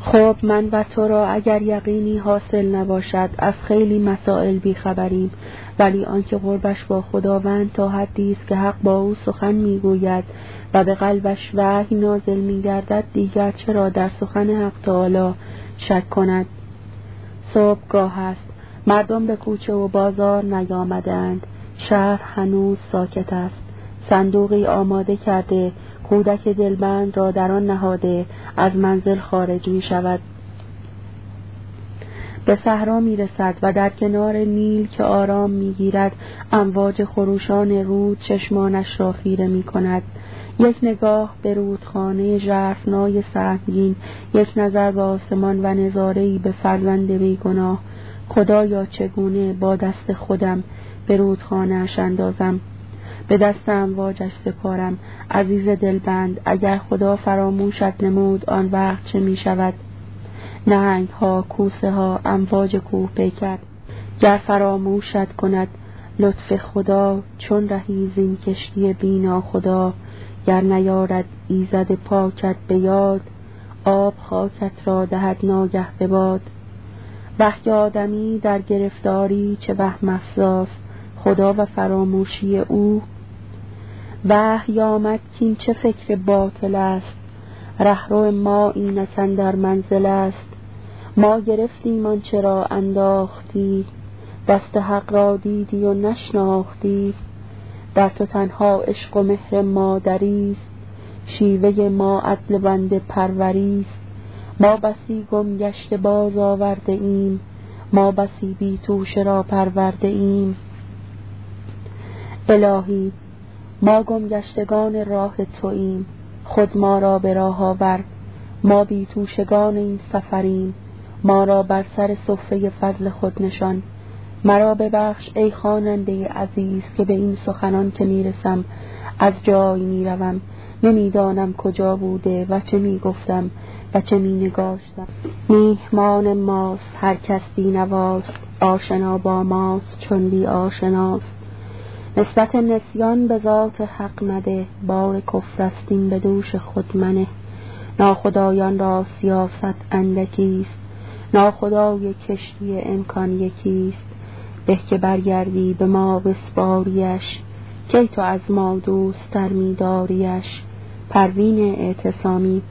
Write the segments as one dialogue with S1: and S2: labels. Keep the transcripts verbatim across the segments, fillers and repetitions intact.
S1: خب من و تو را اگر یقینی حاصل نباشد از خیلی مسائل بیخبریم، ولی آنکه قربش با خداوند تا حدی است که حق با او سخن میگوید و به قلبش وحی نازل میگردد، دیگر چرا در سخن حق تعالی شک کند؟ صبحگاه است، مردم به کوچه و بازار نیامدند، شهر هنوز ساکت است. صندوقی آماده کرده، کودک دلبند را در آن نهاده از منزل خارج می شود. به صحرا می رسد و در کنار نیل که آرام می گیرد امواج خروشان رود چشمانش را خیره می کند. یک نگاه به رودخانه ژرفنای سهمگین، یک نظر به آسمان و نظاره‌ای به فرزند بیگناه. خدایا چگونه با دست خودم به رودخانه اش اندازم، به دست امواجش سپارم. عزیز دلبند، اگر خدا فراموشت نمود آن وقت چه می شود؟ نهنگ ها، کوسه ها، امواج کوه پیکر، گر فراموشت کند لطف خدا، چون رهی زین کشتی بینا خدا. گر نیارد ایزد پاکت به یاد، آب خاکت را دهد ناگه به باد. وحی آدمی در گرفتاری چه وهم افزاست، خدا و فراموشی او. وحی آمد کین چه فکر باطل است، رهرو ما اینک اندر منزل است. ما گرفتیم آنچه را انداختی، دست حق را دیدی و نشناختی. در تو تنها عشق و مهر مادریست، شیوه ما عدل بنده پروریست. ما بسی گم گشته باز آورده ایم، ما بسی بی توشه را پرورده ایم. الهی ما گم گشتگان راه توییم، خود ما را به راه آور. ما بی توشگان این سفریم، ما را بر سر صفه فضل خود نشان. مرا ببخش ای خواننده عزیز که به این سخنان که میرسم از جای میروم، نمیدانم کجا بوده و چه میگفتم و چه مینگاشتم. میهمان ماست هر کس بینواست، آشنا با ماست چون بی آشناست. نسبت نسیان به ذات حق مده، بار کفر است این به دوش خود منه. ناخدایان را سیاست اندکیست، ناخدای کشتی امکان یکیست. به که برگردی به ما بسپاریش، کی تو از ما دوست تر می‌داریش. پروین اعتصامی.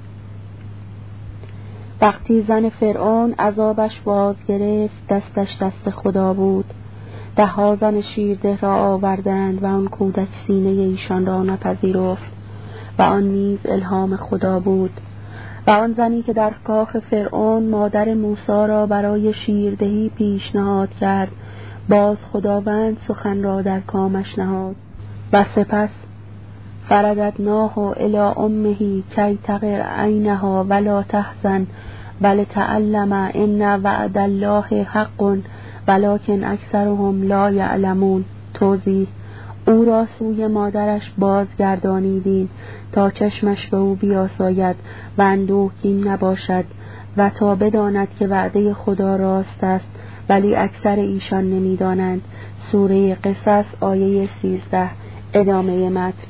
S1: وقتی زن فرعون عذابش باز گرفت، دستش دست خدا بود. ده ها زن شیرده را آوردند و آن کودک سینه ایشان را نپذیرفت و آن نیز الهام خدا بود. و آن زنی که در کاخ فرعون مادر موسی را برای شیردهی پیشنهاد کرد، باز خداوند سخن را در کامش نهاد. و سپس فرددناه الی امه کی تقر عینها ولا تحزن ولتعلم ان وعد الله حق ولکن اکثرهم لا یعلمون. توضیح: او را سوی مادرش بازگردانیدیم تا چشمش به او بیاساید و اندوهگین نباشد و تا بداند که وعده خدا راست است، ولی اکثر ایشان نمیدانند. سوره قصص آیه سیزده. ادامه متن.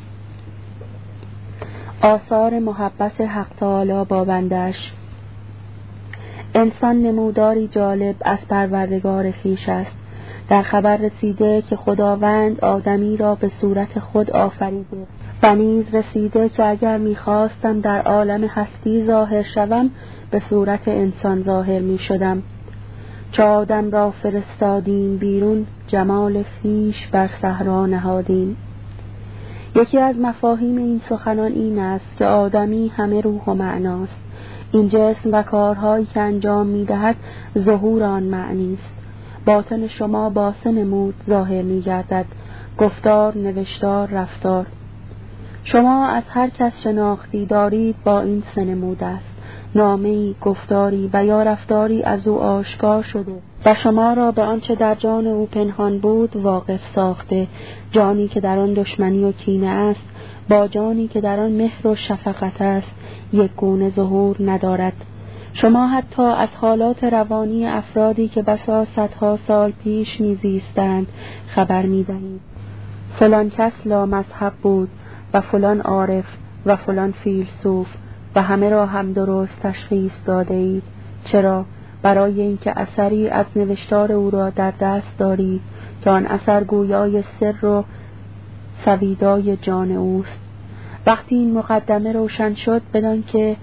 S1: آثار محبت حق تعالی با بندش. انسان نموداری جالب از پروردگار خویش است. در خبر رسیده که خداوند آدمی را به صورت خود آفریده و نیز رسیده که اگر می‌خواستم در عالم هستی ظاهر شوم به صورت انسان ظاهر می‌شدم. چو آدم را فرستادیم بیرون، جمال خویش بر صحرا نهادیم. یکی از مفاهیم این سخنان این است که آدمی همه روح و معناست. این جسم و کارهایی که انجام می‌دهد ظهور آن معنی است. باطن شما با سه نمود ظاهر می‌گردد: گفتار، نوشتار، رفتار. شما از هر کس شناختی دارید با این سه نمود است: نامه‌ای، گفتاری و یا رفتاری از او آشکار شده و شما را به آنچه در جان او پنهان بود واقف ساخته. جانی که در آن دشمنی و کینه است با جانی که در آن مهر و شفقت است یک گونه ظهور ندارد. شما حتی از حالات روانی افرادی که بسا صدها سال پیش میزیستند خبر میدهید. فلان کس لا مذهب بود و فلان عارف و فلان فیلسوف و همه را هم درست تشخیص داده اید. چرا؟ برای اینکه اثری از نوشتار او را در دست دارید که آن اثر گویای سر و سویدای جان اوست. وقتی این مقدمه روشن شد، بدان که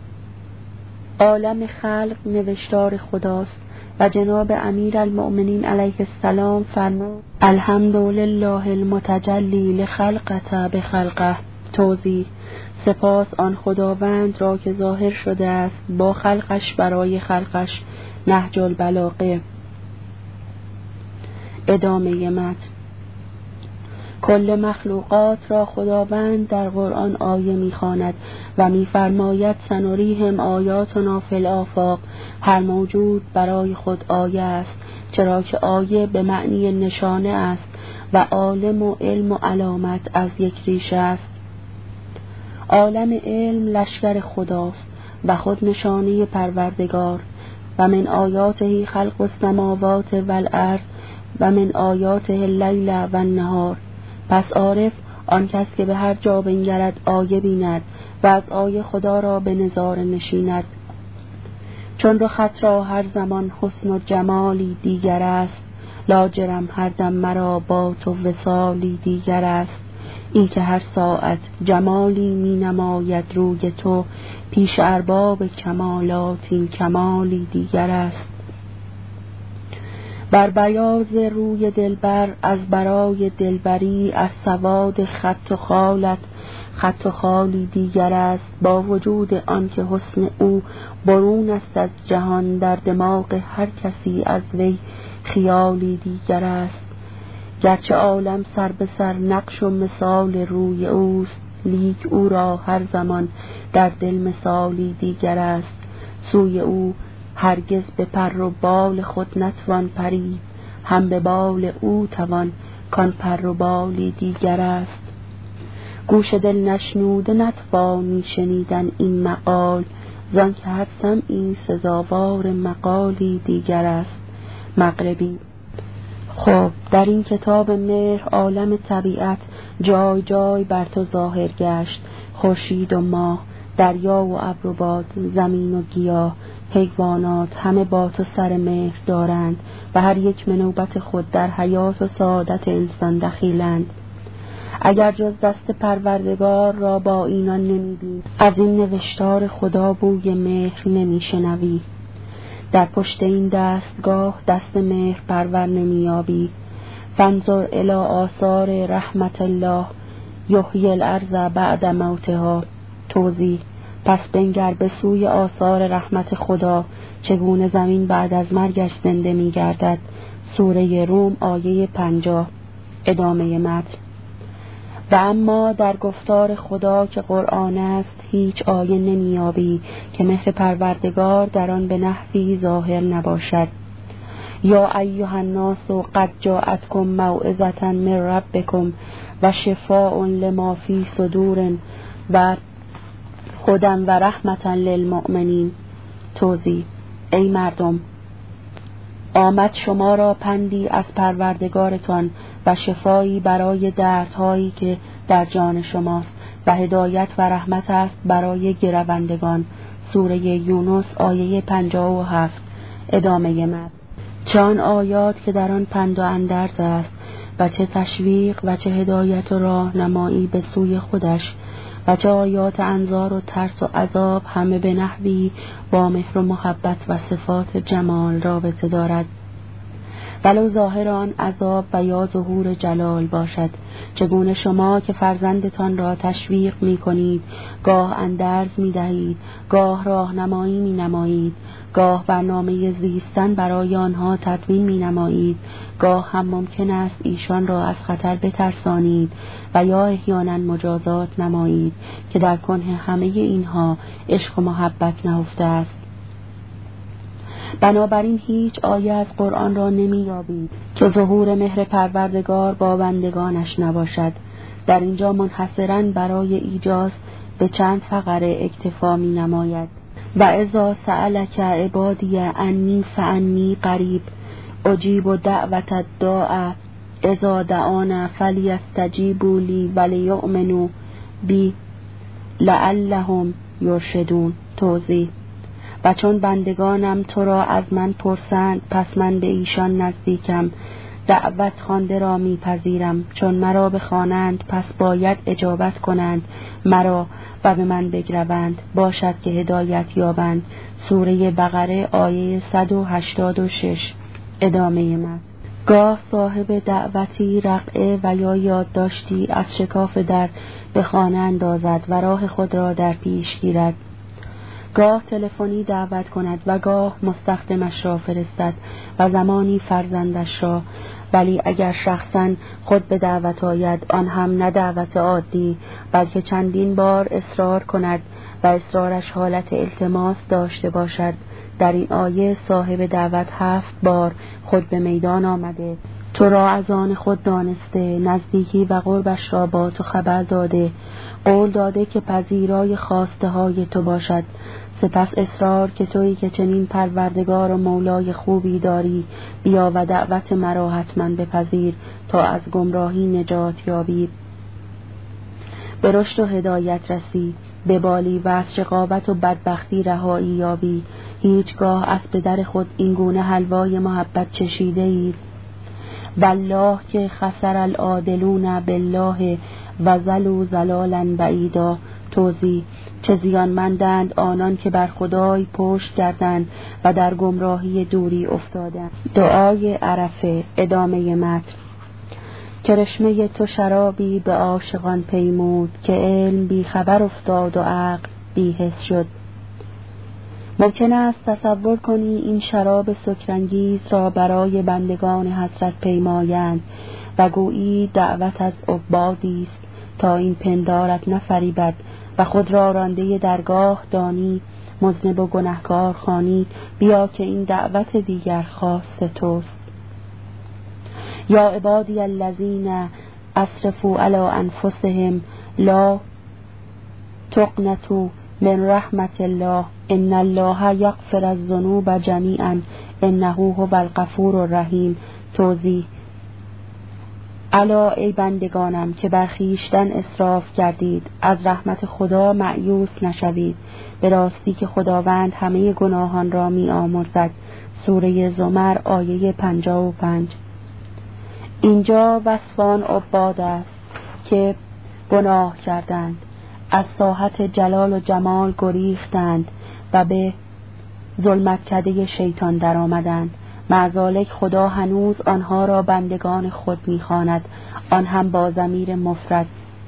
S1: عالم خلق نوشتار خداست و جناب امیر المؤمنین علیه السلام فرمود الحمدلله المتجلی لخلقته بخلقه. توضیح: سپاس آن خداوند را که ظاهر شده است با خلقش برای خلقش. نهج البلاغه. ادامه متن. کل مخلوقات را خداوند در قرآن آیه می‌خواند و می‌فرماید سنریهم آیاتنا فی الآفاق. هر موجود برای خود آیه است، چرا که آیه به معنی نشانه است و عالم و علم و علامت از یک ریشه است. عالم علم لشکر خداست و خود نشانه پروردگار. و من آیاته خلق السماوات والارض و من آیاته اللیل و النهار. پس عارف آن کس که به هر جا بنگرد آیه بیند و از آیه خدا را به نظاره نشیند. چون رخت را هر زمان حسن و جمالی دیگر است، لاجرم هر دم مرا با تو وصالی دیگر است. این که هر ساعت جمالی می نماید روی تو، پیش ارباب کمالات این کمالی دیگر است. بر بیاض روی دلبر از برای دلبری، از سواد خط و خالت خط و خالی دیگر است. با وجود آن که حسن او برون است از جهان، در دماغ هر کسی از وی خیالی دیگر است. گرچه عالم سر به سر نقش و مثال روی اوست، لیک او را هر زمان در دل مثالی دیگر است. سوی او هرگز به پر و بال خود نتوان پرید، هم به بال او توان کان پر و بالی دیگر است. گوش دل نشنوده نتوانی شنیدن این مقال، زان که هر سمعی سزاوار مقالی دیگر است. مغربی. خب در این کتاب مهر عالم طبیعت جای جای بر تو ظاهر گشت. خورشید و ماه، دریا و ابر و باد، زمین و گیاه، حیوانات همه با تو سر مهر دارند و هر یک منوبت خود در حیات و سعادت انسان دخیلند. اگر جز دست پروردگار را با اینان نمی‌بینی، از این نوشتار خدا بوی مهر نمی‌شنوی. در پشت این دستگاه دست مهر پرور نمیابی. فانظر الی آثار رحمت الله یحیی الارض بعد موتها. توضیح: پس بنگر به سوی آثار رحمت خدا، چگونه زمین بعد از مرگش زنده می‌گردد. سوره روم آیه پنجاه. ادامه متن. و اما در گفتار خدا که قرآن است هیچ آیه نمیابی که مهر پروردگار در آن به نحوی ظاهر نباشد. یا ایها الناس قد جاءتکم موعظة من ربکم و شفاء لما فی صدور و هدی و رحمة للمؤمنین. توضیح: ای مردم، آمد شما را پندی از پروردگارتان و شفایی برای دردهایی که در جان شماست و هدایت و رحمت است برای گروندگان. سوره یونس آیه پنجاه و هفت. ادامه متن. چه آن آیات که در آن پند و اندرز است و چه تشویق و چه هدایت و راهنمایی به سوی خودش و چه آیات انذار و ترس و عذاب، همه به نحوی با مهر و محبت و صفات جمال رابطه دارد. ولو ظاهر آن عذاب و یا ظهور جلال باشد. چگونه شما که فرزندتان را تشویق می کنید، گاه اندرز می دهید، گاه راهنمایی می نمایید، گاه برنامه زیستن برای آنها تدوین می نمایید، گاه هم ممکن است ایشان را از خطر بترسانید و یا احیانا مجازات نمایید که در کنه همه اینها عشق و محبت نهفته است. بنابراین هیچ آیه از قرآن را نمی‌یابید که ظهور مهر پروردگار با بندگانش نباشد. در اینجا منحصراً برای ایجاز به چند فقره اکتفا می نماید. و اذا سألک عبادی انی فانی قریب اجیب دعوت الداع اذا دعانا فلیستجیبوا لی ولیؤمنوا بی لعلهم یرشدون. توضیح: و چون بندگانم تو را از من پرسند، پس من به ایشان نزدیکم، دعوت خوانده را میپذیرم. چون مرا بخوانند، پس باید اجابت کنند مرا و به من بگروند، باشد که هدایت یابند. سوره بقره آیه صد و هشتاد و شش. ادامه من. گاه صاحب دعوتی رقعه و یا یادداشتی از شکاف در به خانه اندازد و راه خود را در پیش گیرد. گاه تلفنی دعوت کند و گاه مستخدمش را فرستد و زمانی فرزندش را. ولی اگر شخصاً خود به دعوت آید، آن هم نه دعوت عادی، بلکه چندین بار اصرار کند و اصرارش حالت التماس داشته باشد. در این آیه صاحب دعوت هفت بار خود به میدان آمده، تو را از آن خود دانسته، نزدیکی و قربش را با تو خبر داده، قول داده که پذیرای خواسته های تو باشد. سپس اصرار که تویی که چنین پروردگار و مولای خوبی داری، بیا و دعوت مرا حتما بپذیر تا از گمراهی نجات یابی، به رشد و هدایت رسی، به بالی و از شقاوت و بدبختی رهایی یابی. هیچگاه از پدر خود این گونه حلوای محبت چشیده اید؟ والله که خسر العادلون بالله و زلوا زلالا بعیدا. توضیح: چه زیانمندند آنان که بر خدای پشت کردند و در گمراهی دوری افتادند. دعای عرفه. ادامه متن. کرشمه تو شرابی به عاشقان پیمود، که علم بی خبر افتاد و عقل بی حس شد. ممکن است تصور کنی این شراب سکرانگیز را برای بندگان حضرت پیمایند و گویی دعوت از عبادی است تا این پندارت نفریبد و خود را رانده درگاه دانی، مذنب و گنهکار خوانی، بیا که این دعوت دیگر خواست توست. یا عبادی الذین اسرفوا علی انفسهم لا تقنطوا من رحمت الله ان الله یغفر الذنوب جمیعا انه هو الغفور الرحیم. توضیح: الا ای بندگانم که بر خویشتن اسراف کردید، از رحمت خدا مایوس نشوید، به راستی که خداوند همه گناهان را می آمرزد. سوره زمر آیه پنجاه و پنج. اینجا وصفان عباد است که گناه کردند، از ساحت جلال و جمال گریختند و به ظلمتکده شیطان در آمدند. معذالک خدا هنوز آنها را بندگان خود می‌خواند، آن هم با ضمیر مفرد.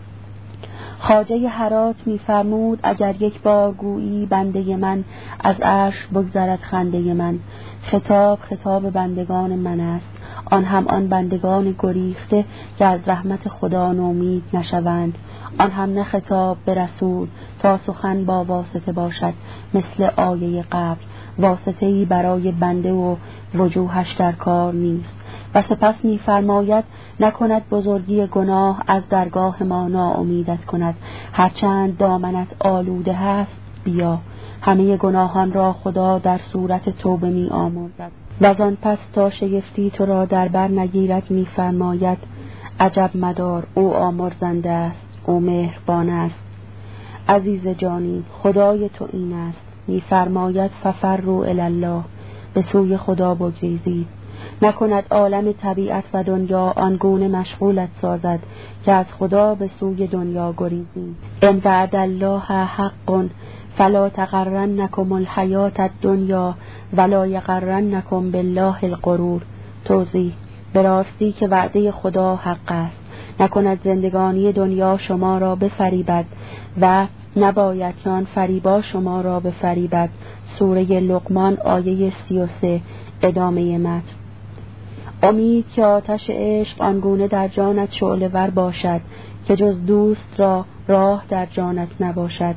S1: خواجه هرات می‌فرمود اگر یک بار گویی بنده من، از عرش بگذرد خنده من. خطاب خطاب بندگان من است، آن هم آن بندگان گریخته که از رحمت خدا نومید نشوند. آن هم نه خطاب به رسول تا سخن با واسطه باشد، مثل آیه قبل، واسطه‌ای برای بنده و وجوهش در کار نیست. و سپس می‌فرماید نکند بزرگی گناه از درگاه ما ناامیدت کند، هرچند دامنت آلوده هست بیا. همه گناهان را خدا در صورت توبه می آمرزد و از آن پس تا شگفتی تو را در بر نگیرد می‌فرماید عجب مدار، او آمرزنده است، او مهربان است. عزیز جانی، خدای تو این است، می‌فرماید ففروا الی الله، به سوی خدا بگریزید. نکند عالم طبیعت و دنیا آنگونه مشغولت سازد که از خدا به سوی دنیا گریزید. ان وعد الله حق فلا تغرنکم الحیات الدنیا ولا یغرنکم بالله الغرور. توضیح: به راستی که وعده خدا حق است، نکند زندگانی دنیا شما را بفریبد و نباید که آن فریبا شما را بفریبد. سوره لقمان آیه سی و سه. ادامه متن. امید که آتش عشق آنگونه در جانت شعله ور باشد که جز دوست را راه در جانت نباشد.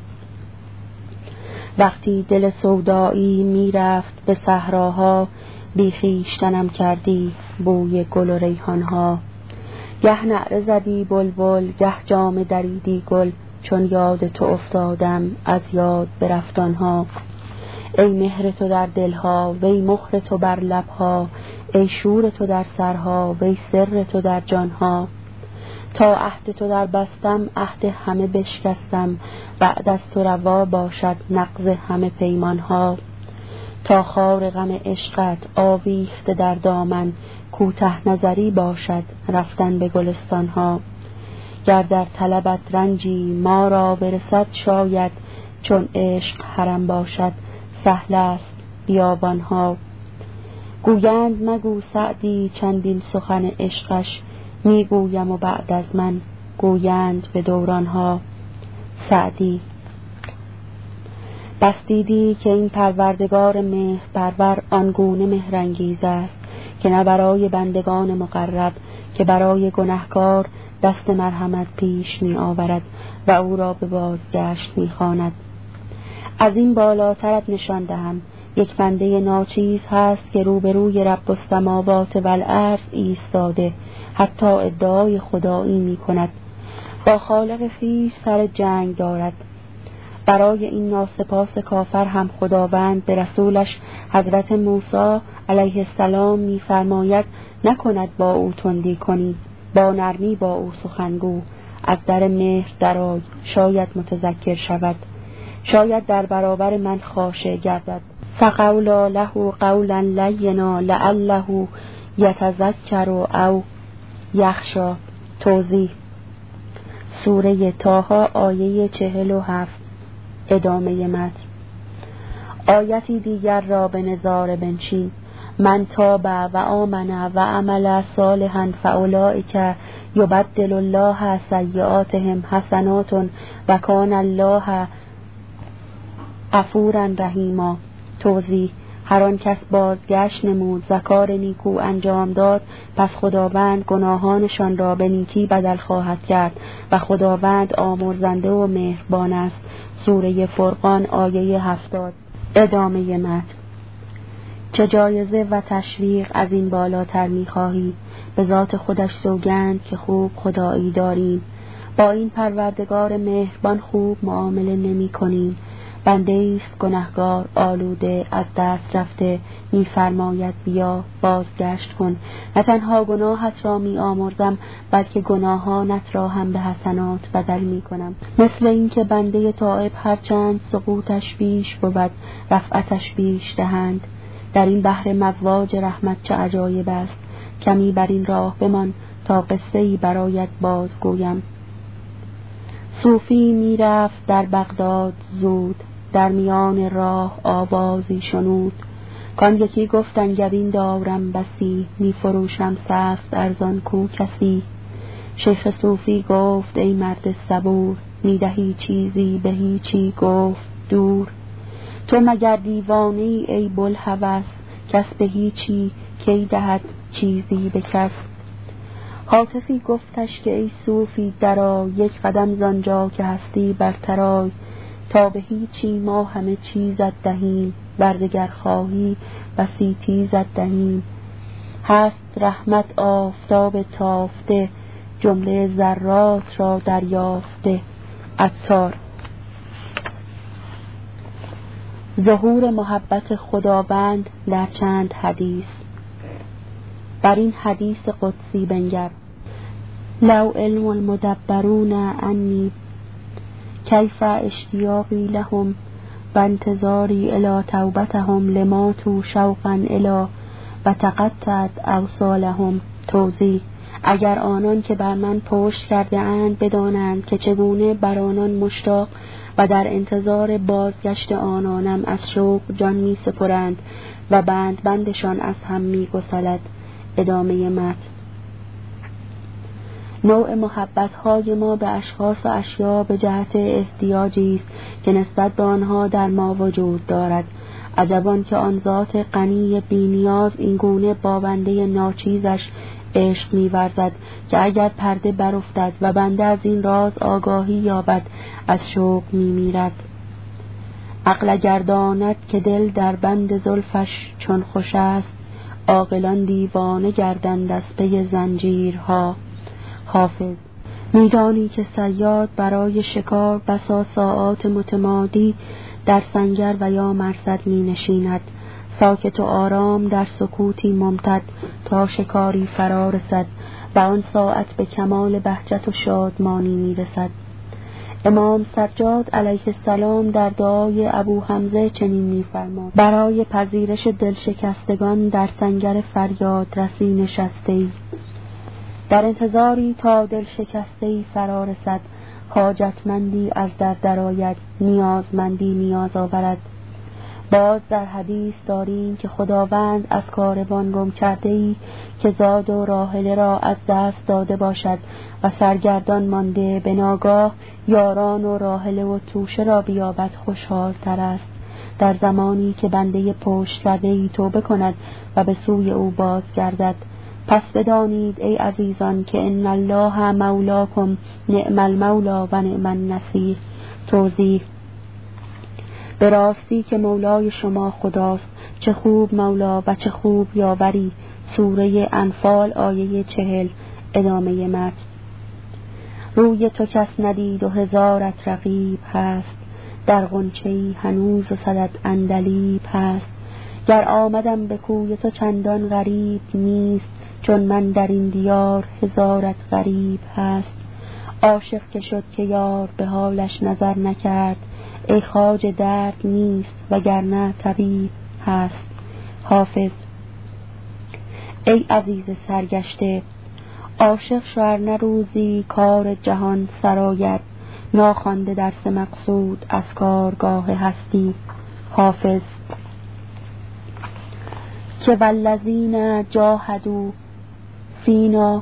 S1: وقتی دل سودایی می رفت به صحراها، بی خویشتنم کردی بوی گل و ریحانها. گه نعره زدی بلبل، گه جامه دریدی گل، چون یاد تو افتادم از یاد برفتانها. ای مهر تو در دلها، وی مهر تو بر لبها، ای شور تو در سرها، وی سر تو در جانها. تا عهد تو در بستم عهد همه بشکستم، بعد از تو روا باشد نقض همه پیمانها. تا خار غم عشقت آویخته در دامن، کوته نظری باشد رفتن به گلستانها. گر در طلبت رنجی ما را برسد شاید، چون عشق حرم باشد سهل است بیابانها. گویند مگو سعدی چندین سخن عشقش، میگویم و بعد از من گویند به دورانها. سعدی. بس دیدی که این پروردگار مهر پرور آنگونه مهرانگیز است که نه برای بندگان مقرب که برای گنهکار دست مرحمت پیش می آورد و او را به بازگشت می خواند. از این بالاترت نشان دهم، یک بنده ناچیز هست که روبروی رب السماوات و الارض ایستاده، حتی ادعای خدایی می کند، با خالق خویش سر جنگ دارد. برای این ناسپاس کافر هم خداوند به رسولش حضرت موسی علیه السلام می فرماید نکند با او تندی کنی، با نرمی با او سخنگو، از در مهر درآی، شاید متذکر شود، شاید در برابر من خاشع گردد. فقولا له قولا لینا لعله یتذکر او یخشی. توضیح: سوره طه آیه چهل و هفت. ادامه متن. آیتی دیگر را به نظاره بنشین: من تاب و آمن و عمل صالحا فاولئک یبدل الله سیئاتهم حسنات و کان الله غفورا رحیما. توضیح: هر آن کس بازگشت نمود و کار نیکو انجام داد، پس خداوند گناهانشان را به نیکی بدل خواهد کرد و خداوند آمرزنده و مهربان است. سوره فرقان آیه هفتاد. ادامه متن. چه جایزه و تشویق از این بالاتر می‌خواهی؟ به ذات خودش سوگند که خوب خدایی داریم، با این پروردگار مهربان خوب معامله نمی‌کنیم. بنده است گناهگار آلوده از دست رفته، می‌فرماید بیا بازگشت کن، نه تنها گناهت را می‌آمرزم بلکه گناهانت را هم به حسنات بدل می‌کنم. مثل این که بنده تائب هرچند سقوطش بیش بود رفعتش بیش دهند. در این بحر مواج رحمت چه عجایب است. کمی بر این راه بمان تا قصه‌ای برایت بازگویم. صوفی میرفت در بغداد زود، در میان راه آوازی شنود، کان یکی گفت انگبین دارم بسی، می فروشم سخت ارزان کو کسی. شیخ صوفی گفت ای مرد صبور، می دهی چیزی به هیچی گفت دور. تو مگر دیوانه‌ای ای بوالهوس، کس به هیچی کی دهد چیزی به کس. حاطفی گفتش که ای صوفی درآی، یک قدم زانجا که هستی برترای، تا به هیچی ما همه چیزت دهیم، بردگر خواهی بسی تیزت دهیم. هست رحمت آفتاب تافته، جمله ذرات را دریافته. عطار. ظهور محبت خداوند در چند حدیث. بر این حدیث قدسی بنگر: لو علم المدبرون عنی کیف اشتیاقی لهم و انتظاری الی توبتهم لماتوا شوقا الی و تقطعت اوصالهم. توضیح: اگر آنان که بر من پشت کرده اند بدانند که چگونه بر آنان مشتاق و در انتظار بازگشت آنانم از شوق جان می سپرند و بند بندشان از هم می گسلد. ادامه متن. نوع محبت‌های ما به اشخاص و اشیا به جهت احتیاجی است که نسبت به آنها در ما وجود دارد. عجبان که آن ذات غنی بی‌نیاز این گونه با بنده ناچیزش عشق می‌ورزد که اگر پرده برافتد و بنده از این راز آگاهی یابد از شوق می‌میرد. عقل گرداند که دل در بند زلفش چون خوش است، عاقلان دیوانه گردند از پی زنجیرها. حافظ. میدانی که صیاد برای شکار بسا ساعات متمادی در سنگر و یا مرصد می نشیند، ساکت و آرام در سکوتی ممتد تا شکاری فرا رسد و آن ساعت به کمال بهجت و شادمانی میرسد. امام سجاد علیه السلام در دعای ابو حمزه چنین می‌فرماد: برای پذیرش دلشکستگان در سنگر فریاد رسی نشسته‌ای، در انتظاری تا دلشکسته‌ای فرا رسد. حاجتمندی از در درآید، نیازمندی نیاز آورد. باز در حدیث داریم که خداوند از کاروان گم کرده‌ای که زاد و راحله را از دست داده باشد و سرگردان مانده به ناگاه یاران و راحله و توشه را بیابد خوشحال تر است، در زمانی که بنده پشت کرده‌ای توبه کند و به سوی او باز گردد. پس بدانید ای عزیزان که ان الله مولاکم نعم المولا و نعم النصیر. توضیح: به راستی که مولای شما خداست، چه خوب مولا و چه خوب یاوری. سوره انفال آیه چهل. ادامه متن: روی تو کس ندید و هزارت رقیب هست، در غنچه‌ای هنوز و صدت عندلیب هست. گر آمدم به کوی تو چندان غریب نیست، چون من در این دیار هزارت غریب هست. عاشق که شد که یار به حالش نظر نکرد، ای خواجه درد نیست وگرنه طبیب هست. حافظ: ای عزیز سرگشته، عاشق شو ار نه روزی کار جهان سرآید، ناخوانده درس مقصود از کارگاه هستی. حافظ: که والذین جاهدوا فینا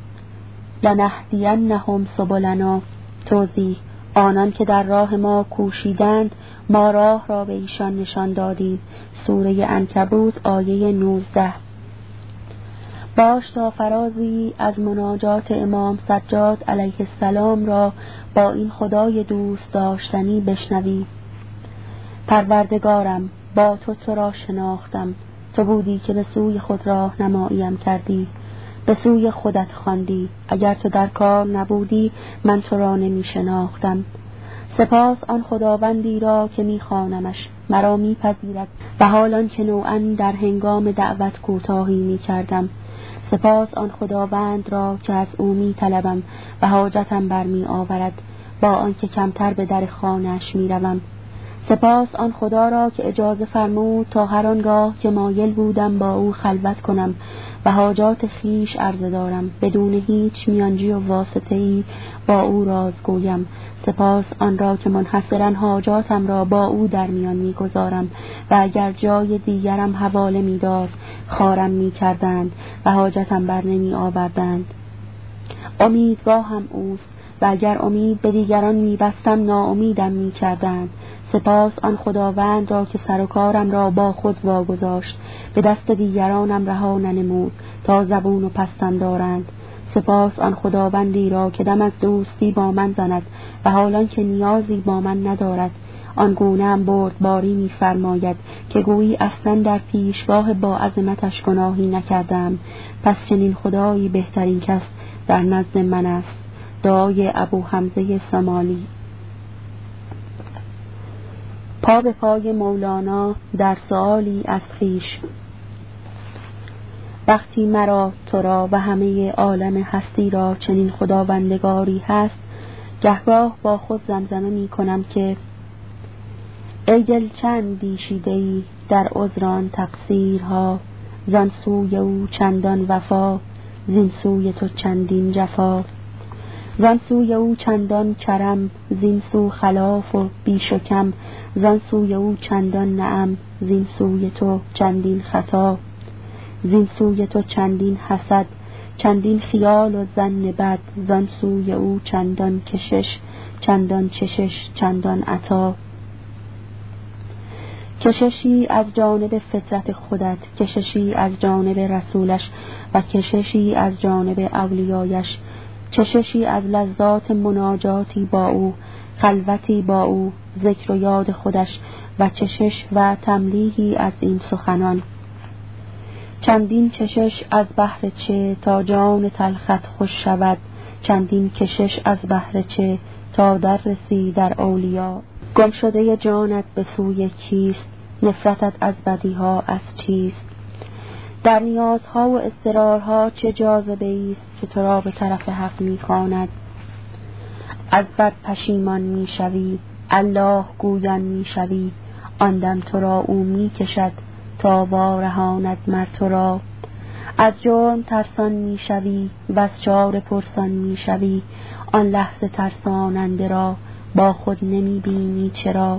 S1: لنهدینهم سبلنا. توضیح: آنان که در راه ما کوشیدند ما راه را به ایشان نشان دادیم. سوره عنکبوت آیه نوزده. باش تا فرازی از مناجات امام سجاد علیه السلام را با این خدای دوست داشتنی بشنوی: پروردگارم، با تو تو را شناختم، تو بودی که به سوی خود راهنماییم کردی، به سوی خودت خواندی. اگر تو در کار نبودی من تو را نمی شناختم. سپاس آن خداوندی را که می خوانمش مرا می پذیرد و حالان که نوعاً در هنگام دعوت کوتاهی می کردم. سپاس آن خداوند را که از او می طلبم و حاجتم بر می آورد، با آنکه کمتر به در خانه‌اش می روم. سپاس آن خدا را که اجازه فرمود تا هر آنگاه که مایل بودم با او خلوت کنم و حاجات خیش عرضه دارم، بدون هیچ میانجی و واسطه‌ای با او راز گویم. سپاس آن را که منحصراً حاجاتم را با او در میان میگذارم و اگر جای دیگرم حواله میداد خارم میکردند و حاجتم بر نمی آوردند. امیدگاهم اوست و اگر امید به دیگران میبستم ناامیدم میکردند. سپاس آن خداوند را که سر و کارم را با خود واگذاشت، به دست دیگرانم رها ننمود تا زبون و پستم دارند. سپاس آن خداوندی را که دم از دوستی با من زند و حالان که نیازی با من ندارد آنگونه‌ام بردباری می فرماید که گویی اصلا در پیشگاه با عظمتش گناهی نکردم. پس چنین خدایی بهترین کس در نزد من است. دعای ابو حمزه سمالی. پا به پای مولانا در سؤالی از خویش. وقتی مرا تو را و همه عالم هستی را چنین خداوندگاری هست، گهگاه با خود زمزمه می کنم که ای دل چه اندیشیده‌ای در عذران تقصیرها، زان سوی او چندان وفا، زین سوی تو چندین جفا. زان سوی او چندان کرم، زین سو خلاف و بیش و کم. زان سوی او چندان نعم، زین سوی تو چندین خطا. زین سوی تو چندین حسد، چندین خیال و ظن بد. زان سوی او چندان کشش، چندان چشش، چندان عطا. کششی از جانب فطرت خودت، کششی از جانب رسولش و کششی از جانب اولیایش. چششی از لذات مناجاتی با او، خلوتی با او، ذکر و یاد خودش و چشش و تملیحی از این سخنان. چندین چشش از بحر چه تا جان تلخت خوش شود، چندین کشش از بحر چه تا در رسی در اولیا. گم شده جانت به سوی کیست، نفرتت از بدیها از چیست؟ در نیازها و اضطرارها چه جاذبه ایست که تو را به طرف حق می‌خواند. از بد پشیمان می‌شوی، الله گویان می‌شوی، آن دم تو را او می‌کشد تا وارهاند مر تو را. از جرم ترسان می‌شوی و از چاره پرسان می‌شوی، آن لحظه ترساننده را با خود نمی‌بینی چرا.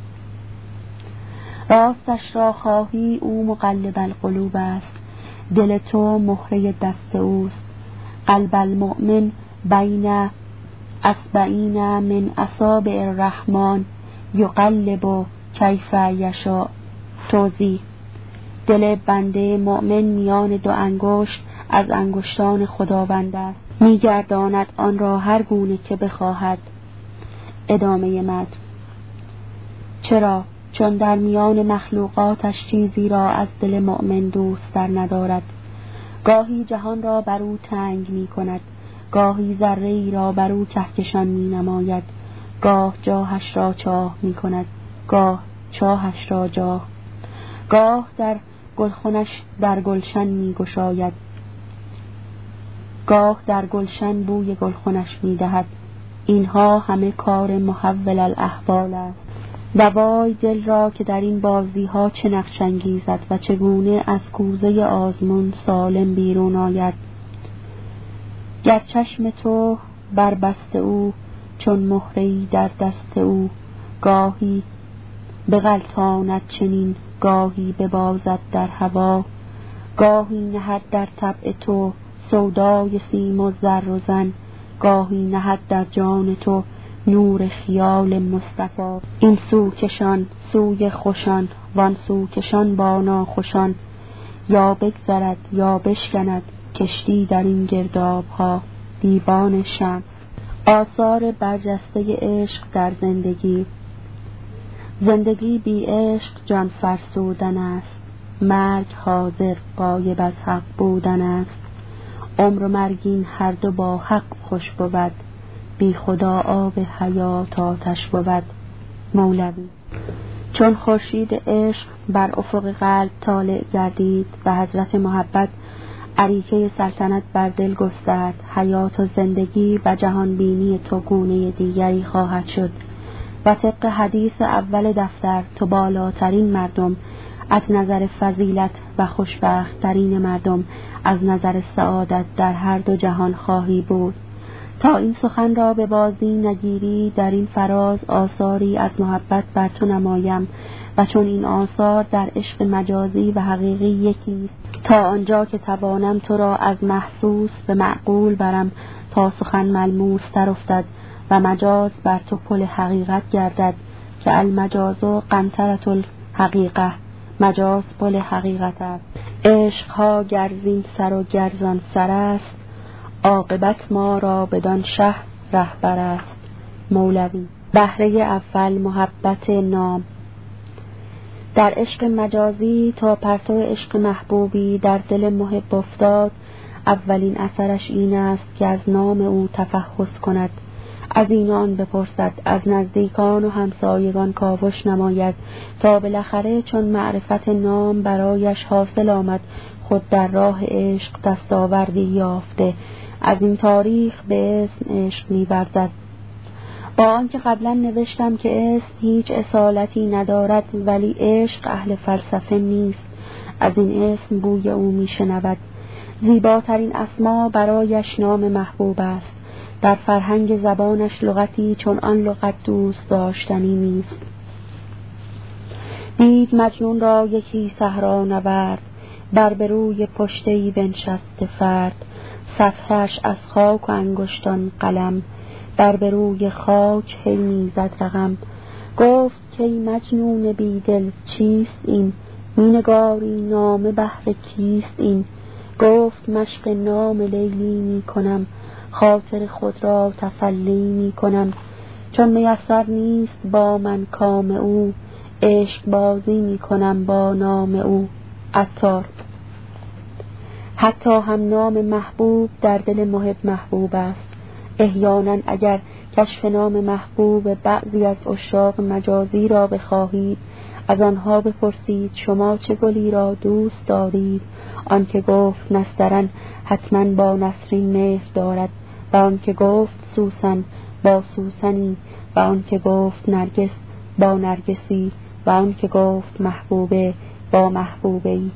S1: راستش را خواهی او مقلب القلوب است، دل تو مهره دست اوست. قلب المؤمن بین اصبعین من اصابع الرحمن یقلب کیف یشاء. توضیح: دل بنده مؤمن میان دو انگشت از انگشتان خداوند است، میگرداند آن را هر گونه که بخواهد. ادامه متن: چرا؟ چون در میان مخلوقاتش چیزی را از دل مؤمن دوست در ندارد. گاهی جهان را بر او تنگ می کند، گاهی ذره‌ای را بر او کهکشان می نماید، گاه جاهش را چاه می کند، گاه چاهش را جاه، گاه در گلخنش در گلشن می گشاید، گاه در گلشن بوی گلخنش می دهد. اینها همه کار محول الاحوال است. و وای دل را که در این بازی ها چه نقش انگیزد و چگونه از کوزه آزمون سالم بیرون آید. گر چشم تو بر بست او چون مهره‌ای در دست او، گاهی بغلطاند چنین، گاهی ببازد در هوا، گاهی نهد در طبع تو سودای سیم و زر و زن، گاهی نهد در جان تو نور خیال مصطفی. این سو کشان سوی خوشان، وان سو کشان با ناخوشان، یا بگذرد یا بشکند کشتی در این گرداب ها. دیوان شمس. آثار برجسته عشق در زندگی. زندگی بی عشق جان فرسودن است، مرگ حاضر غایب از حق بودن است. عمر و مرگین هر دو با حق خوش بود، بی خدا آب حیات آتش بود. مولوی. چون خورشید عشق بر افق قلب طالع گردید و حضرت محبت اریکه سلطنت بر دل گسترد، حیات و زندگی و جهان بینی تو گونه دیگری خواهد شد و طبق حدیث اول دفتر تو بالاترین مردم از نظر فضیلت و خوشبخت ترین مردم از نظر سعادت در هر دو جهان خواهی بود. تا این سخن را به بازی نگیری در این فراز آثاری از محبت بر تو نمایم و چون این آثار در عشق مجازی و حقیقی یکی تا آنجا که توانم تو را از محسوس به معقول برم تا سخن ملموس تر افتد و مجاز بر تو پل حقیقت گردد که المجاز قنطرة الحقیقه، مجاز پل حقیقت است. عشقها گرزین سر و گرزان سر است، عاقبت ما را بدان شه رهبر است. مولوی. بهره اول محبت نام. در عشق مجازی تا پرتو عشق محبوبی در دل محب افتاد، اولین اثرش این است که از نام او تفحص کند، از اینان بپرسد، از نزدیکان و همسایگان کاوش نماید تا بالاخره چون معرفت نام برایش حاصل آمد خود در راه عشق دستاوردی یافته، از این تاریخ به اسم عشق می‌ورزد. با آنکه قبلا نوشتم که اسم هیچ اصالتی ندارد، ولی عشق اهل فلسفه نیست، از این اسم بوی او میشنود. زیباترین اسما برایش نام محبوب است، در فرهنگ زبانش لغتی چون آن لغت دوست داشتنی نیست. دید مجنون را یکی صحرا نورد، بر بروی پشته‌ای بنشست فرد، صفحه‌اش از خاک و انگشتان قلم، بر بروی خاک هی میزد رقم. گفت که ای مجنون بیدل چیست این، می نگاری نامه بهر کیست این؟ گفت مشق نام لیلی می کنم، خاطر خود را تسلی می کنم. چون میسر نیست با من کام او، عشق بازی می کنم با نام او. عطار. حتی هم نام محبوب در دل محب محبوب است. احیانا اگر کشف نام محبوب بعضی از عشاق مجازی را بخواهید، از آنها بپرسید شما چه گلی را دوست دارید؟ آن که گفت نسترن حتما با نسرین مهر دارد، و آن که گفت سوسن با سوسنی، و آن که گفت نرگس با نرگسی، و آن که گفت محبوبه با محبوبه‌ای.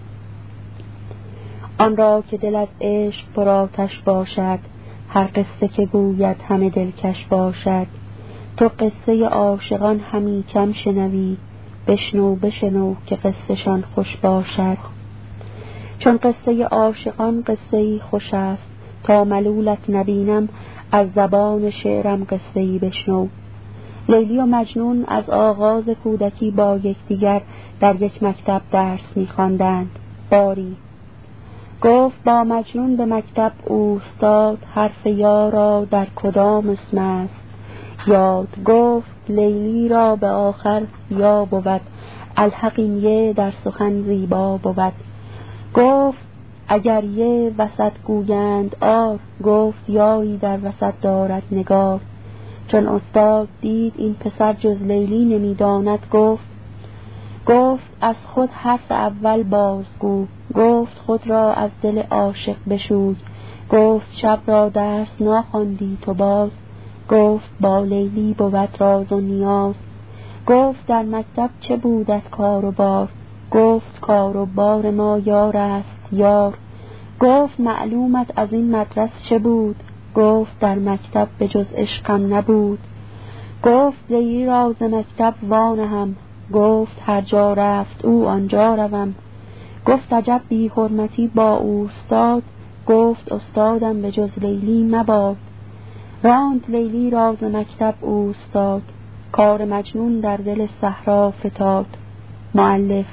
S1: آن را که دل از عشق پر آتش باشد، هر قصه که گوید همه دلکش باشد. تو قصه عاشقان همی کم شنوی، بشنو بشنو که قصه شان خوش باشد. چون قصه عاشقان قصه ای خوش است، تا ملولت نبینم از زبان شعرم قصه ای بشنو. لیلی و مجنون از آغاز کودکی با یکدیگر در یک مکتب درس می‌خواندند. باری گفت با مجنون به مکتب اوستاد، حرف یا را در کدام اسم است یاد؟ گفت لیلی را به آخر یا بود، الحق این یه در سخن زیبا بود. گفت اگر یه وسط گویند آر، گفت یایی در وسط دارد نگار. چون استاد دید این پسر جز لیلی نمیداند، گفت گفت از خود حرف اول بازگو. گفت خود را از دل عاشق بشوی. گفت شب را درس ناخواندی تو باز، گفت با لیلی بود راز و نیاز. گفت در مکتب چه بودت کار و بار؟ گفت کار و بار ما یار است یار. گفت معلومت از این مدرس چه بود؟ گفت در مکتب به جز عشقم نبود. گفت لیلی را ز مکتب وانهم، گفت هر جا رفت او آنجا روم. گفت عجب بی حرمتی با اوستاد، گفت استادم به جز لیلی مباد. راند لیلی را ز مکتب اوستاد، کار مجنون در دل صحرا فتاد. مؤلف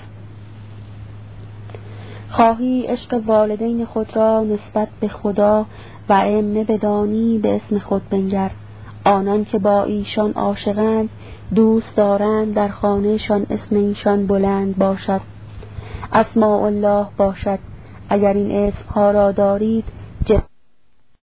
S1: خواهی عشق والدین خود را نسبت به خدا و ائمه بدانی، به اسم خود بنگر. آنان که با ایشان عاشقند، دوست دارند در خانهشان اسم ایشان بلند باشد. اسماء الله باشد. اگر این اسمها را دارید